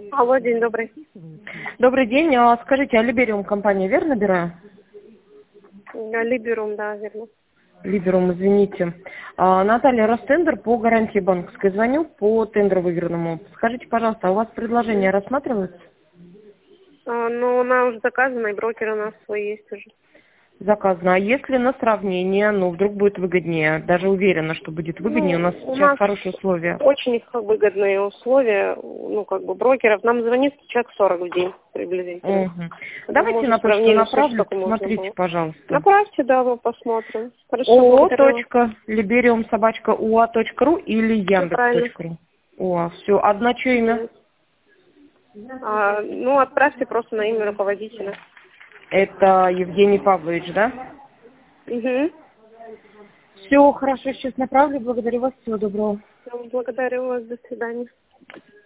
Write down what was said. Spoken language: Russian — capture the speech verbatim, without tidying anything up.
Алло, день добрый. Добрый день. А скажите, а Либериум компания, верно набираю? Да, Либерум, да, верно. Либерум, извините. А, Наталья, Ростендер по гарантии банковской. Звоню по тендеру выигранному. Скажите, пожалуйста, а у вас предложение рассматривается? А, ну, она уже заказана, и брокер у нас свой есть уже. Заказано. А если на сравнение, ну, вдруг будет выгоднее? Даже уверена, что будет выгоднее. У Ну, нас у сейчас нас хорошие условия. очень как выгодные условия, ну, как бы брокеров. Нам звонит человек сорок в день приблизительно. Угу. Потому Давайте уже на почту сравнили все, что направлю, только можно посмотрите, было. пожалуйста. Направьте, да, мы посмотрим. Хорошо, ООО. благодарю вас. Либериум собачка уа точка ру или Все правильно. Яндекс.ру? О, все. Одна что имя? А, ну, отправьте просто на имя руководителя. Это Евгений Павлович, да? Угу. Все, хорошо, сейчас направлю. Благодарю вас. Всего доброго. Благодарю вас. До свидания.